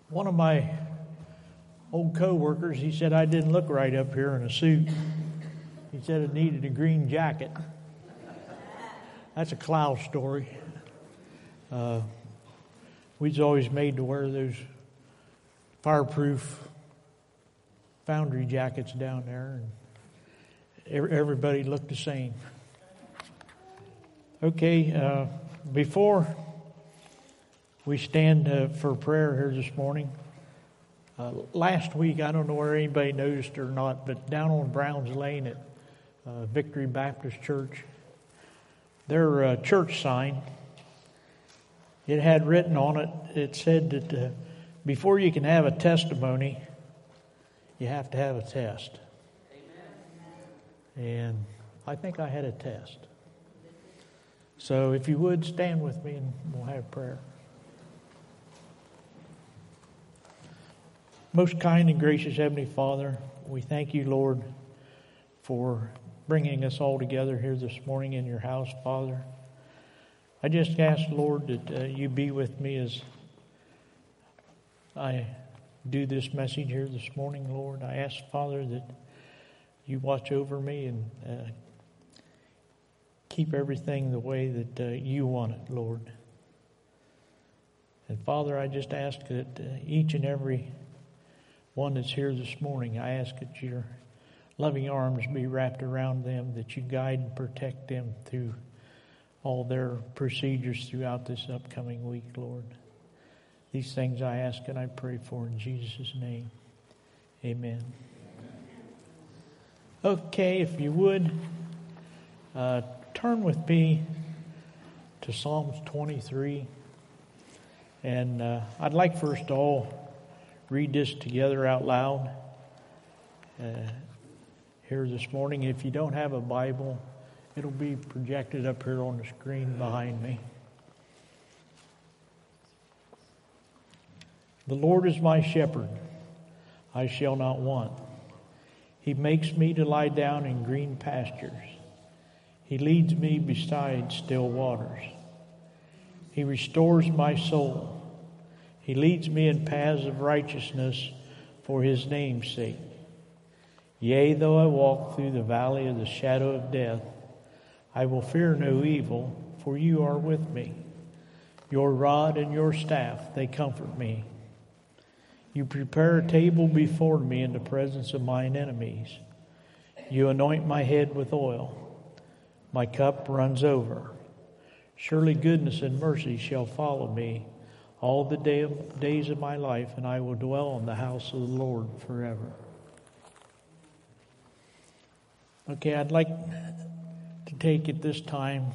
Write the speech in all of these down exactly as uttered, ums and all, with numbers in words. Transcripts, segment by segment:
One of my old co-workers, he said I didn't look right up here in a suit. He said it needed a green jacket. That's a Clow story. Uh, we was always made to wear those fireproof foundry jackets down there, and everybody looked the same. Okay, uh, before we stand uh, for prayer here this morning, uh, last week, I don't know whether anybody noticed or not, but down on Browns Lane at uh, Victory Baptist Church, their uh, church sign, it had written on it, it said that uh, before you can have a testimony, you have to have a test. Amen. And I think I had a test. So if you would, stand with me and we'll have prayer. Most kind and gracious Heavenly Father, we thank you, Lord, for bringing us all together here this morning in your house, Father. I just ask, Lord, that uh, you be with me as I do this message here this morning, Lord. I ask, Father, that you watch over me and uh, keep everything the way that uh, you want it, Lord. And Father, I just ask that uh, each and every one that's here this morning, I ask that your loving arms be wrapped around them, that you guide and protect them through all their procedures throughout this upcoming week, Lord. These things I ask and I pray for in Jesus' name. Amen. Okay, if you would, uh, turn with me to Psalms twenty-three. And uh, I'd like for us to all read this together out loud uh, here this morning. If you don't have a Bible, it'll be projected up here on the screen behind me. The Lord is my shepherd, I shall not want. He makes me to lie down in green pastures. He leads me beside still waters. He restores my soul. He leads me in paths of righteousness for his name's sake. Yea, though I walk through the valley of the shadow of death, I will fear no evil, for you are with me. Your rod and your staff, they comfort me. You prepare a table before me in the presence of mine enemies. You anoint my head with oil. My cup runs over. Surely goodness and mercy shall follow me all the day of, days of my life, and I will dwell in the house of the Lord forever. Okay, I'd like to take it this time,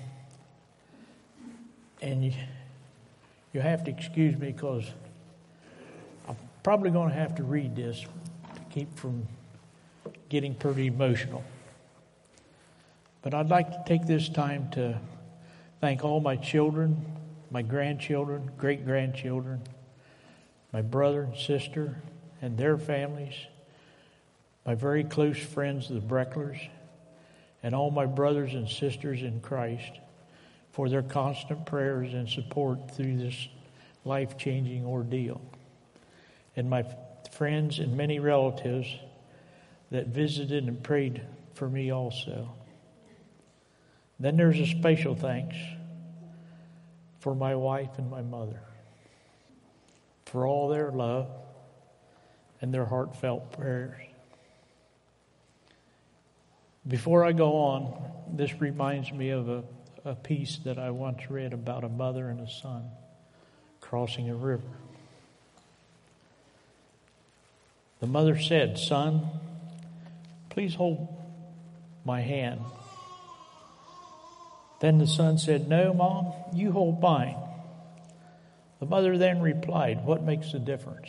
and you, you have to excuse me because I'm probably going to have to read this to keep from getting pretty emotional. But I'd like to take this time to thank all my children, my grandchildren, great-grandchildren, my brother and sister and their families, my very close friends, the Brecklers, and all my brothers and sisters in Christ for their constant prayers and support through this life-changing ordeal. And my friends and many relatives that visited and prayed for me also. Then there's a special thanks for my wife and my mother, for all their love and their heartfelt prayers. Before I go on, this reminds me of a, a piece that I once read about a mother and a son crossing a river. The mother said, "Son, please hold my hand." Then the son said, "No, Mom, you hold mine." The mother then replied, "What makes the difference?"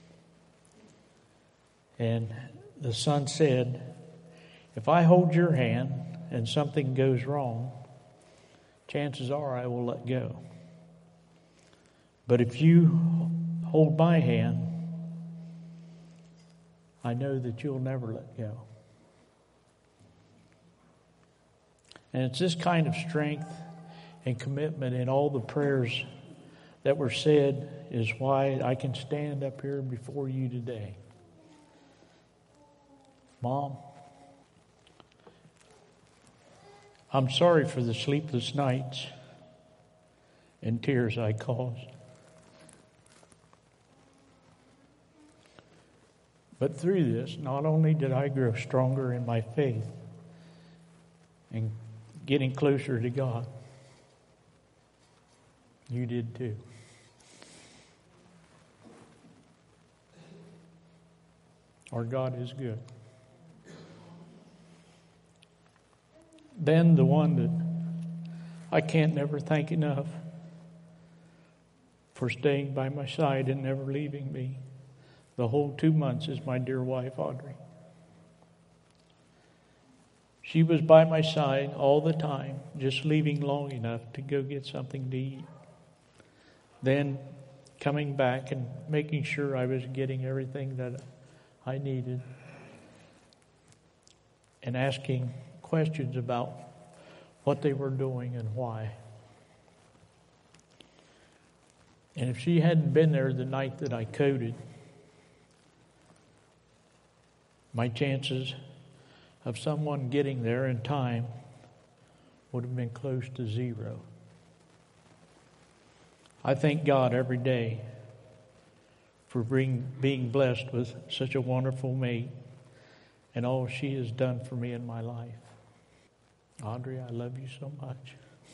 And the son said, "If I hold your hand and something goes wrong, chances are I will let go. But if you hold my hand, I know that you'll never let go." And it's this kind of strength and commitment in all the prayers that were said is why I can stand up here before you today. Mom, I'm sorry for the sleepless nights and tears I caused. But through this, not only did I grow stronger in my faith and getting closer to God, you did too. Our God is good. Then the one that I can't never thank enough for staying by my side and never leaving me the whole two months is my dear wife, Audrey. She was by my side all the time, just leaving long enough to go get something to eat. Then coming back and making sure I was getting everything that I needed. And asking questions about what they were doing and why. And if she hadn't been there the night that I coded, my chances of someone getting there in time would have been close to zero. I thank God every day for being, being blessed with such a wonderful mate and all she has done for me in my life. Audrey, I love you so much.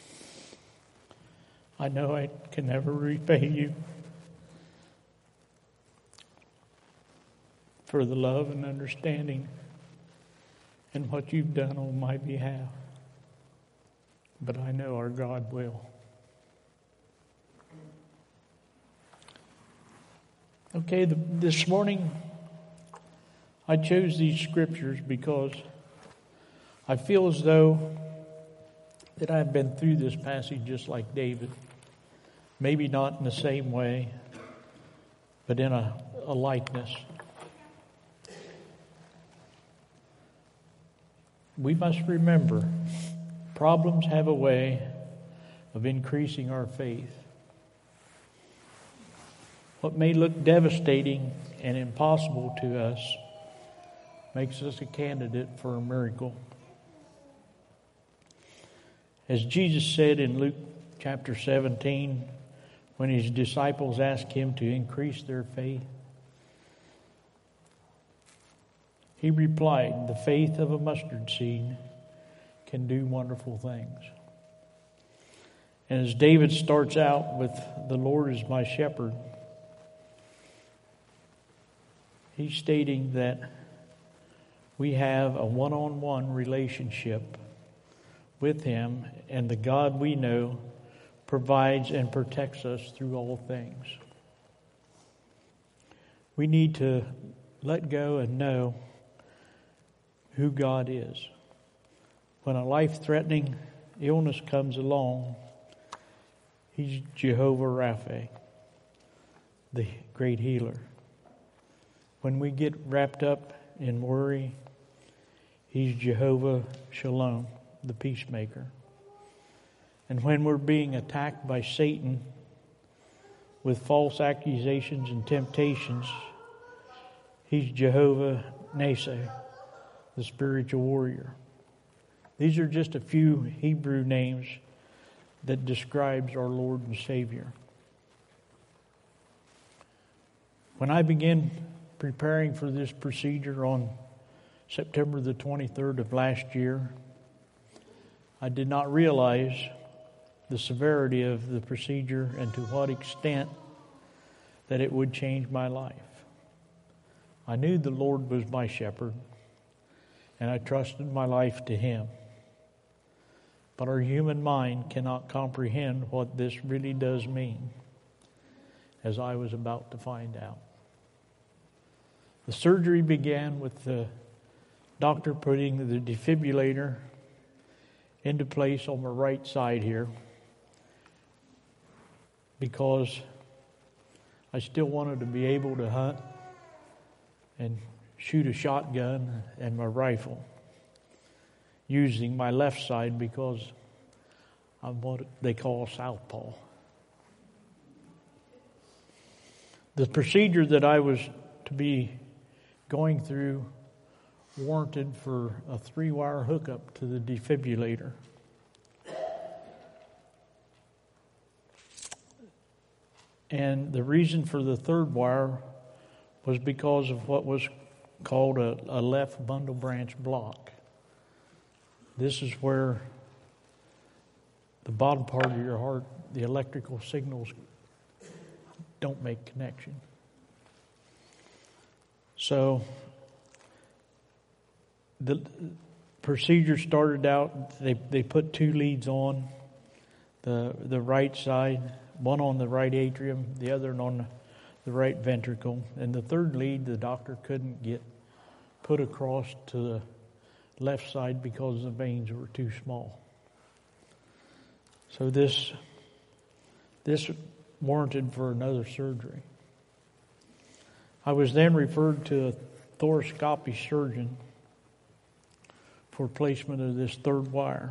I know I can never repay you for the love and understanding and what you've done on my behalf. But I know our God will. Okay, the, this morning I chose these scriptures because I feel as though that I've been through this passage just like David. Maybe not in the same way, but in a, a likeness. We must remember, problems have a way of increasing our faith. What may look devastating and impossible to us makes us a candidate for a miracle. As Jesus said in Luke chapter seventeen, when his disciples asked him to increase their faith, he replied, "The faith of a mustard seed can do wonderful things." And as David starts out with, "The Lord is my shepherd," he's stating that we have a one-on-one relationship with him, and the God we know provides and protects us through all things. We need to let go and know who God is. When a life-threatening illness comes along, he's Jehovah Rapha, the great healer. When we get wrapped up in worry, he's Jehovah Shalom, the peacemaker. And when we're being attacked by Satan with false accusations and temptations, he's Jehovah Nissi, the spiritual warrior. These are just a few Hebrew names that describes our Lord and Savior. When I began preparing for this procedure on September the twenty-third of last year, I did not realize the severity of the procedure and to what extent that it would change my life. I knew the Lord was my shepherd, and I trusted my life to him. But our human mind cannot comprehend what this really does mean, as I was about to find out. The surgery began with the doctor putting the defibrillator into place on my right side here, because I still wanted to be able to hunt and shoot a shotgun and my rifle using my left side, because I'm what they call southpaw. The procedure that I was to be going through warranted for a three-wire hookup to the defibrillator. And the reason for the third wire was because of what was called a, a left bundle branch block. This is where the bottom part of your heart, the electrical signals don't make connection. So the procedure started out, they, they put two leads on the the right side, one on the right atrium, the other on the, the right ventricle. And the third lead, the doctor couldn't get put across to the left side because the veins were too small. So this this warranted for another surgery. I was then referred to a thoracoscopy surgeon for placement of this third wire.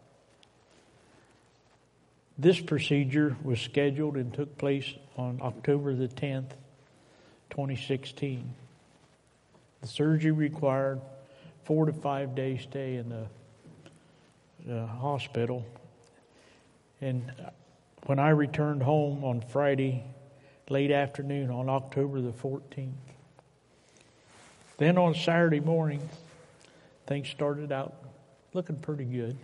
This procedure was scheduled and took place on October the tenth, twenty sixteen. The surgery required four to five days stay in the, the hospital. And when I returned home on Friday, late afternoon, on October the fourteenth, then on Saturday morning, things started out looking pretty good.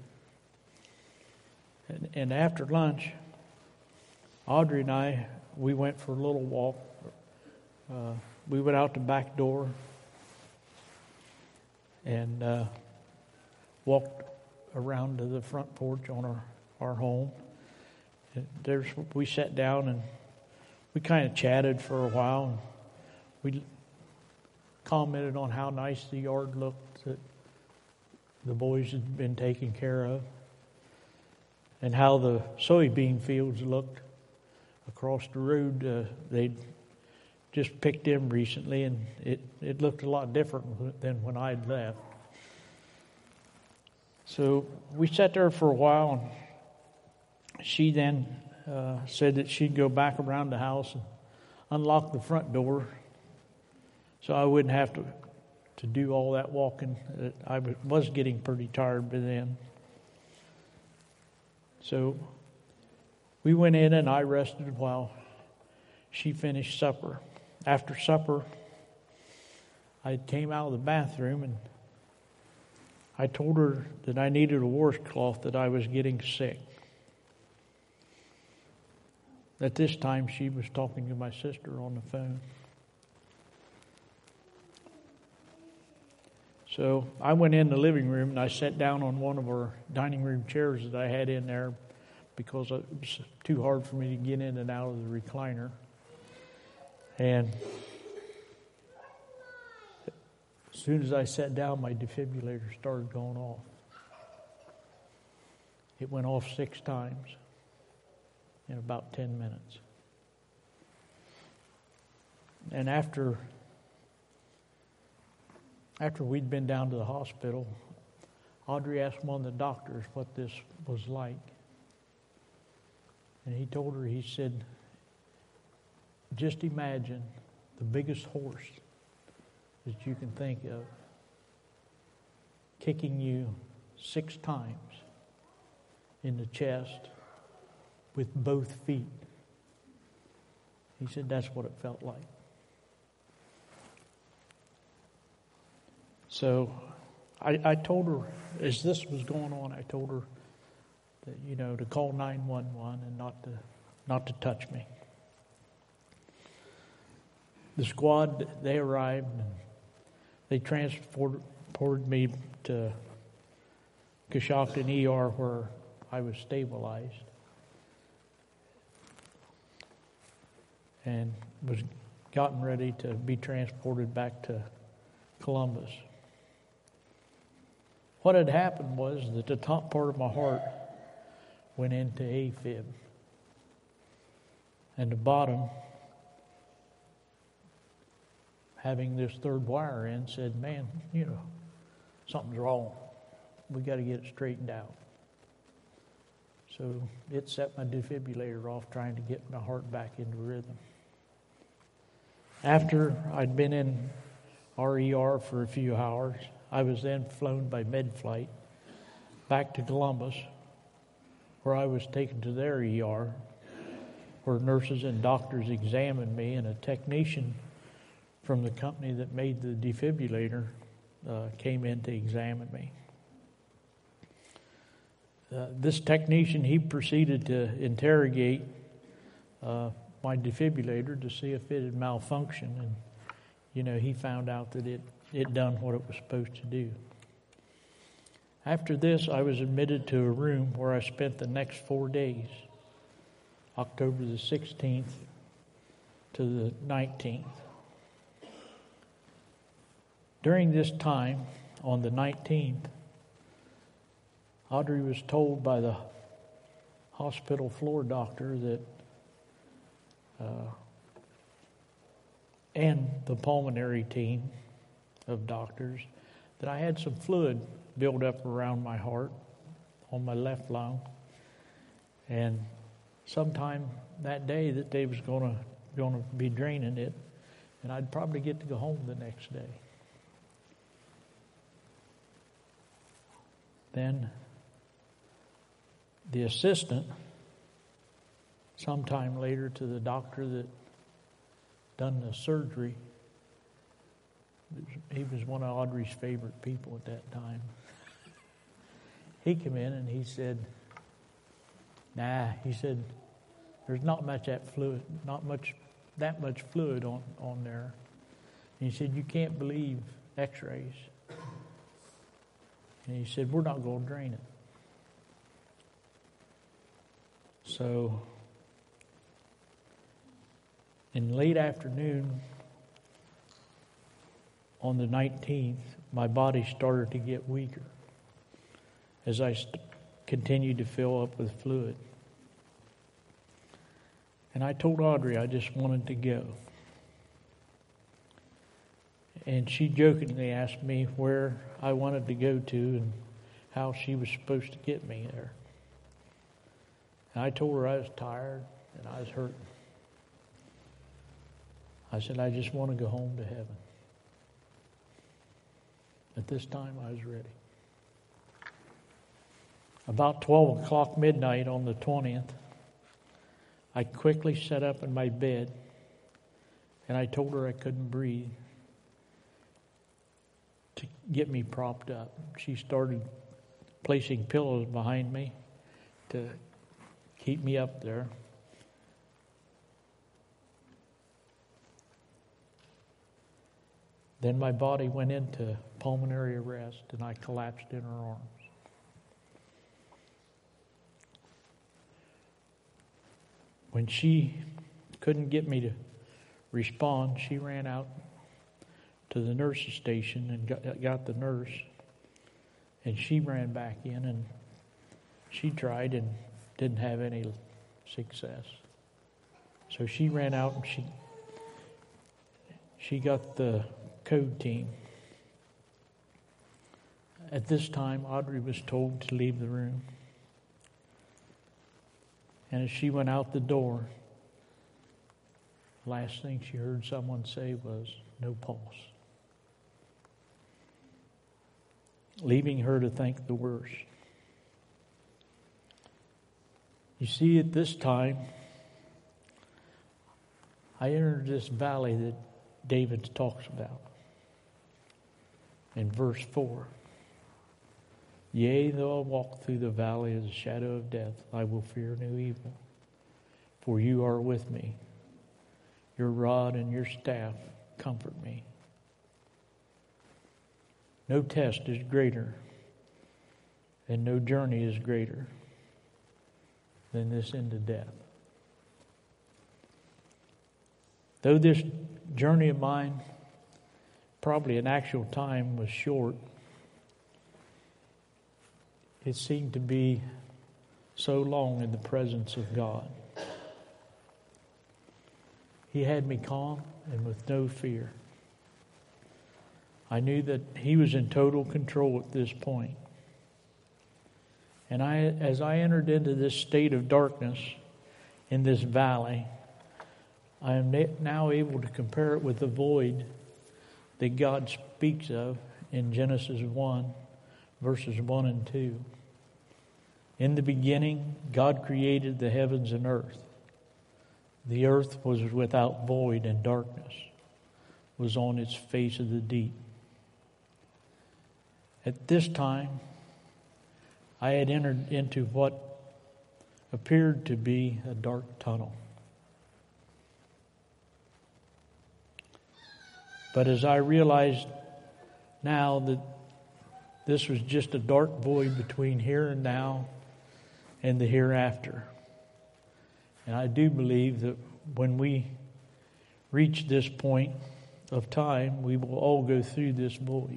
And, and after lunch, Audrey and I, we went for a little walk. Uh, we went out the back door and uh, walked around to the front porch on our, our home. And there's we sat down and we kind of chatted for a while. And we commented on how nice the yard looked that the boys had been taken care of, and how the soybean fields looked across the road. Uh, they'd just picked them recently, and it, it looked a lot different than when I'd left. So we sat there for a while, and she then uh, said that she'd go back around the house and unlock the front door so I wouldn't have to, to do all that walking. I was getting pretty tired by then. So we went in and I rested while she finished supper. After supper, I came out of the bathroom and I told her that I needed a washcloth, that I was getting sick. At this time, she was talking to my sister on the phone. So I went in the living room and I sat down on one of our dining room chairs that I had in there because it was too hard for me to get in and out of the recliner. And as soon as I sat down, my defibrillator started going off. It went off six times in about ten minutes. And after after we'd been down to the hospital, Audrey asked one of the doctors what this was like. And he told her, he said, just imagine the biggest horse that you can think of kicking you six times in the chest with both feet. He said that's what it felt like. So I, I told her, as this was going on, I told her that, you know, to call nine one one and not to not to touch me. The squad, they arrived and they transported me to Coshocton E R where I was stabilized and was gotten ready to be transported back to Columbus. What had happened was that the top part of my heart went into AFib, and the bottom, having this third wire in, said, man, you know, something's wrong. We got to get it straightened out. So it set my defibrillator off, trying to get my heart back into rhythm. After I'd been in R E R for a few hours, I was then flown by med-flight back to Columbus, where I was taken to their E R, where nurses and doctors examined me, and a technician from the company that made the defibrillator uh, came in to examine me. Uh, this technician, he proceeded to interrogate uh, my defibrillator to see if it had malfunctioned, and you know, he found out that it it done what it was supposed to do. After this, I was admitted to a room where I spent the next four days, October the sixteenth to the nineteenth. During this time, on the nineteenth, Audrey was told by the hospital floor doctor that, uh, and the pulmonary team of doctors, that I had some fluid build up around my heart on my left lung, and sometime that day that they was going to going to be draining it, and I'd probably get to go home the next day. Then the assistant, sometime later to the doctor that done the surgery, he was one of Audrey's favorite people at that time. He came in and he said, nah, he said, there's not much that fluid, not much that much fluid on, on there. And he said, you can't believe x-rays. And he said, we're not going to drain it. So, in late afternoon, on the nineteenth, my body started to get weaker as I st- continued to fill up with fluid. And I told Audrey I just wanted to go. And she jokingly asked me where I wanted to go to and how she was supposed to get me there. And I told her I was tired and I was hurting. I said, I just want to go home to heaven. At this time, I was ready. About twelve o'clock midnight on the twentieth, I quickly sat up in my bed and I told her I couldn't breathe to get me propped up. She started placing pillows behind me to keep me up there. Then my body went into pulmonary arrest and I collapsed in her arms. When she couldn't get me to respond, she ran out to the nurse's station and got, got the nurse. And she ran back in and she tried and didn't have any success. So she ran out and she she got the code team. At this time, Audrey was told to leave the room. And as she went out the door, the last thing she heard someone say was, no pulse. Leaving her to think the worst. You see, at this time, I entered this valley that David talks about. In verse four, yea, though I walk through the valley of the shadow of death, I will fear no evil, for you are with me. Your rod and your staff comfort me. No test is greater, and no journey is greater than this into death. Though this journey of mine, probably in actual time, was short, it seemed to be so long in the presence of God. He had me calm and with no fear. I knew that He was in total control at this point. And I, as I entered into this state of darkness in this valley, I am now able to compare it with the void that God speaks of in Genesis one, verses one and two. In the beginning, God created the heavens and earth. The earth was without void, and darkness was on its face of the deep. At this time, I had entered into what appeared to be a dark tunnel. But as I realized now that this was just a dark void between here and now and the hereafter. And I do believe that when we reach this point of time, we will all go through this void.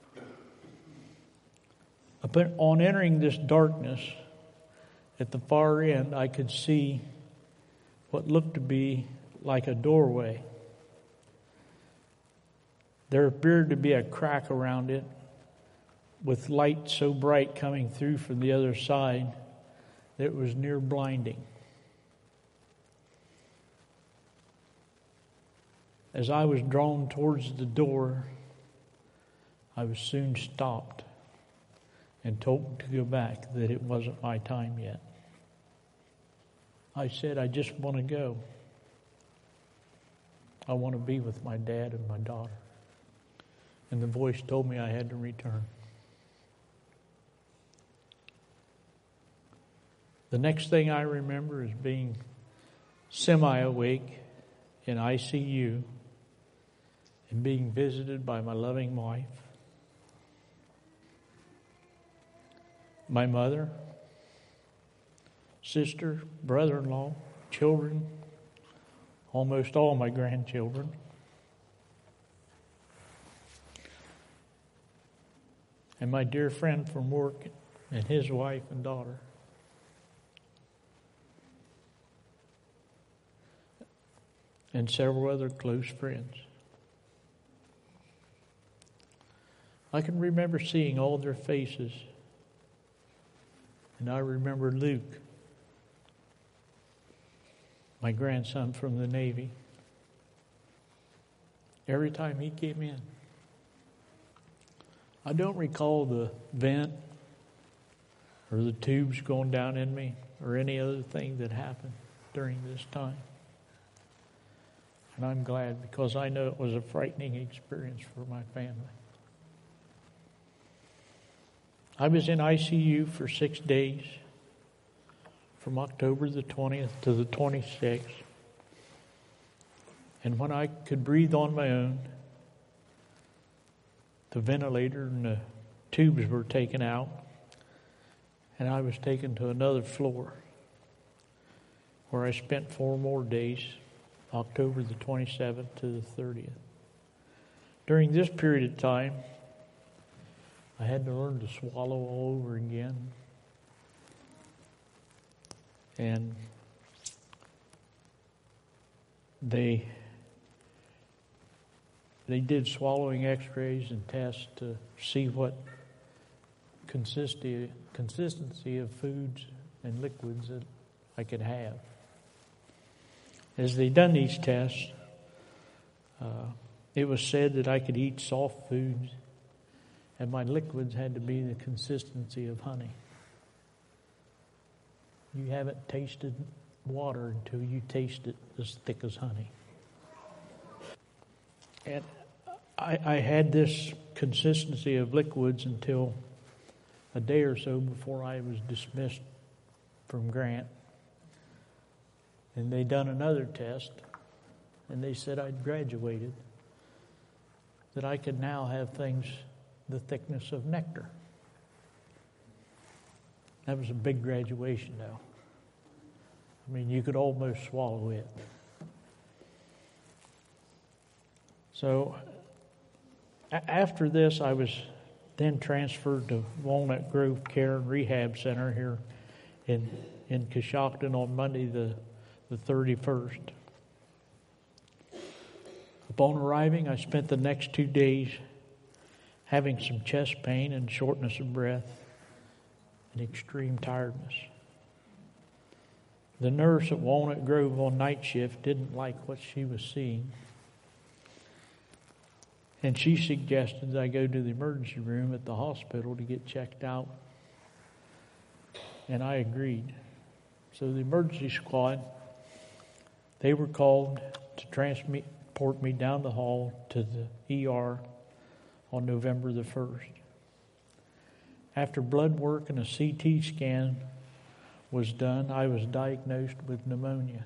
But on entering this darkness, at the far end, I could see what looked to be like a doorway. There appeared to be a crack around it with light so bright coming through from the other side that it was near blinding. As I was drawn towards the door, I was soon stopped and told to go back, that it wasn't my time yet. I said, I just want to go. I want to be with my dad and my daughter. And the voice told me I had to return. The next thing I remember is being semi-awake in I C U and being visited by my loving wife, my mother, sister, brother-in-law, children, almost all my grandchildren. And my dear friend from work and his wife and daughter. And several other close friends. I can remember seeing all their faces. And I remember Luke, my grandson from the Navy. Every time he came in, I don't recall the vent or the tubes going down in me or any other thing that happened during this time. And I'm glad, because I know it was a frightening experience for my family. I was in I C U for six days, from October the twentieth to the twenty-sixth. And when I could breathe on my own, the ventilator and the tubes were taken out, and I was taken to another floor where I spent four more days, October the twenty-seventh to the thirtieth. During this period of time, I had to learn to swallow all over again. And they they did swallowing x-rays and tests to see what consistency, consistency of foods and liquids that I could have. As they done these tests, uh, it was said that I could eat soft foods, and my liquids had to be the consistency of honey. You haven't tasted water until you taste it as thick as honey. And I, I had this consistency of liquids until a day or so before I was dismissed from Grant. And they done another test, and they said I'd graduated, that I could now have things the thickness of nectar. That was a big graduation, though. I mean, you could almost swallow it. So, a- after this, I was then transferred to Walnut Grove Care and Rehab Center here in in Coshocton on Monday the, the thirty-first. Upon arriving, I spent the next two days having some chest pain and shortness of breath and extreme tiredness. The nurse at Walnut Grove on night shift didn't like what she was seeing. And she suggested that I go to the emergency room at the hospital to get checked out. And I agreed. So the emergency squad, they were called to transport me down the hall to the E R on November the first. After blood work and a C T scan was done, I was diagnosed with pneumonia.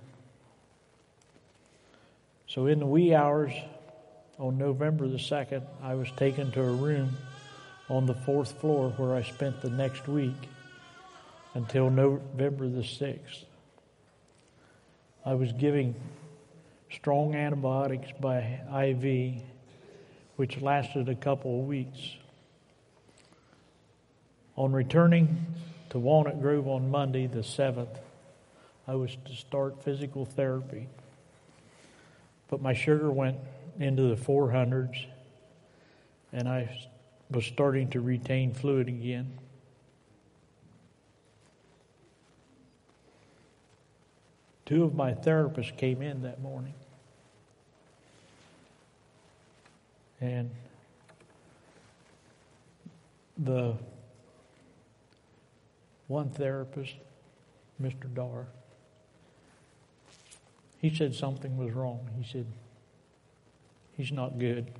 So in the wee hours on November the second, I was taken to a room on the fourth floor where I spent the next week until November the sixth. I was giving strong antibiotics by I V, which lasted a couple of weeks. On returning to Walnut Grove on Monday the seventh, I was to start physical therapy. But my sugar went into the four hundreds, and I was starting to retain fluid again. Two of my therapists came in that morning. And the one therapist, Mister Dar, he said something was wrong. He said, he's not good.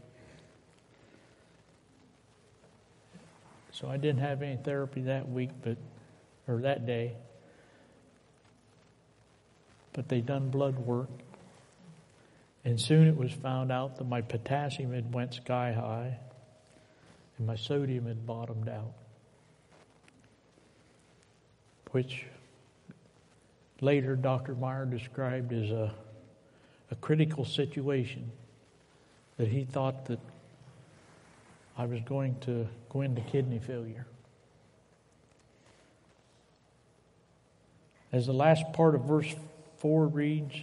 So I didn't have any therapy that week, but or that day. But they done blood work. And soon it was found out that my potassium had went sky high and my sodium had bottomed out, which later Doctor Meyer described as a, a critical situation, that he thought that I was going to go into kidney failure. As the last part of verse four reads,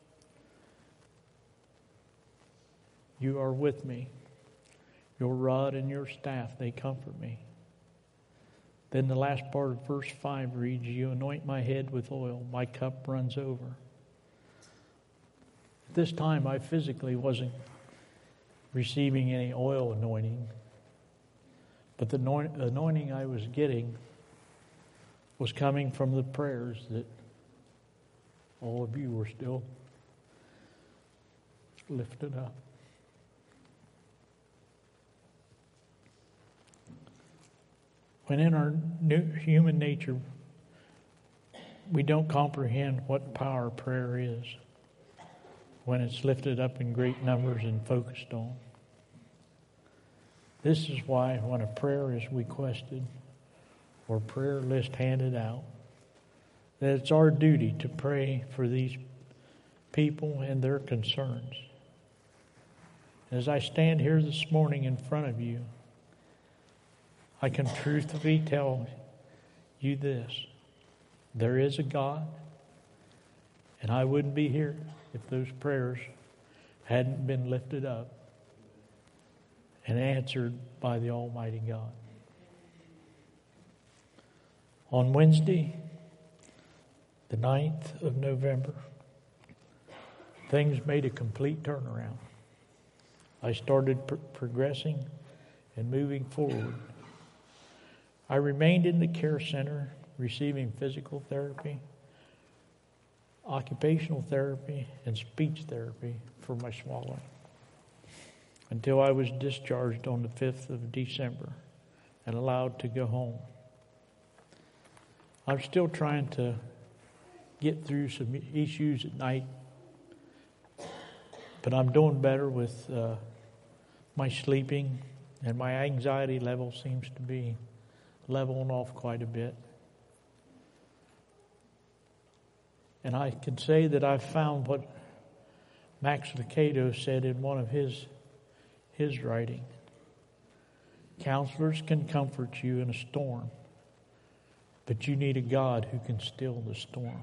you are with me. Your rod and your staff, they comfort me. Then the last part of verse five reads, you anoint my head with oil, my cup runs over. At this time, I physically wasn't receiving any oil anointing, but the anointing I was getting was coming from the prayers that all of you were still lifted up. When in our new human nature, we don't comprehend what power prayer is when it's lifted up in great numbers and focused on. This is why when a prayer is requested or prayer list handed out, that it's our duty to pray for these people and their concerns. As I stand here this morning in front of you, I can truthfully tell you this: there is a God, and I wouldn't be here if those prayers hadn't been lifted up and answered by the Almighty God. On Wednesday, the ninth of November, things made a complete turnaround. I started pr- progressing and moving forward. I remained in the care center receiving physical therapy, occupational therapy, and speech therapy for my swallowing until I was discharged on the fifth of December and allowed to go home. I'm still trying to get through some issues at night, but I'm doing better with uh, my sleeping, and my anxiety level seems to be leveling off quite a bit. And I can say that I've found what Max Lucado said in one of his his writing. Counselors can comfort you in a storm, but you need a God who can still the storm.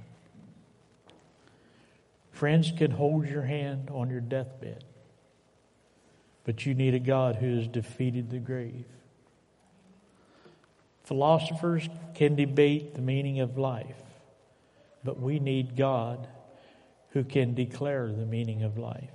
Friends can hold your hand on your deathbed, but you need a God who has defeated the grave. Philosophers can debate the meaning of life but we need God who can declare the meaning of life.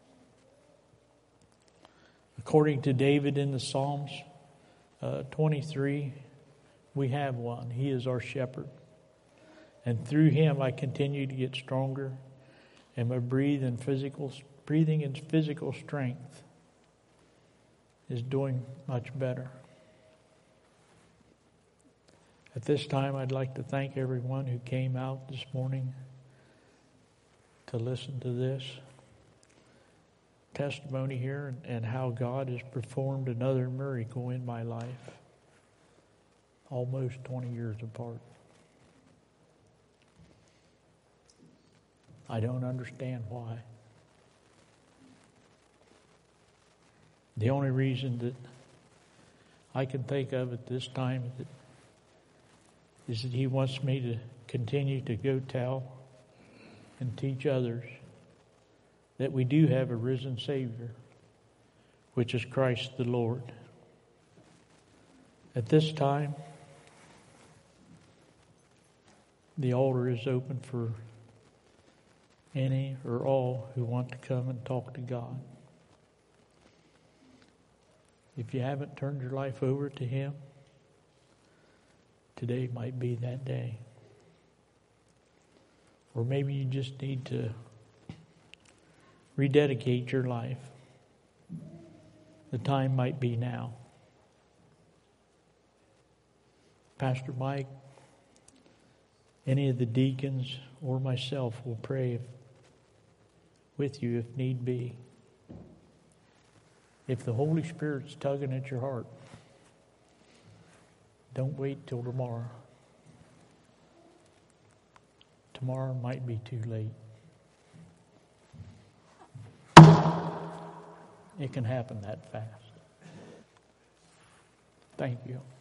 According to David in the Psalms uh, twenty-three, we have one. He is our shepherd. And through him I continue to get stronger, and my breathing physical, breathing and physical strength is doing much better. At this time, I'd like to thank everyone who came out this morning to listen to this testimony here and, and how God has performed another miracle in my life, almost twenty years apart. I don't understand why. The only reason that I can think of at this time that is that He wants me to continue to go tell and teach others that we do have a risen Savior, which is Christ the Lord. At this time, the altar is open for any or all who want to come and talk to God. If you haven't turned your life over to Him, today might be that day. Or maybe you just need to rededicate your life. The time might be now. Pastor Mike, any of the deacons, or myself will pray with you if need be. If the Holy Spirit's tugging at your heart, don't wait till tomorrow. Tomorrow might be too late. It can happen that fast. Thank you.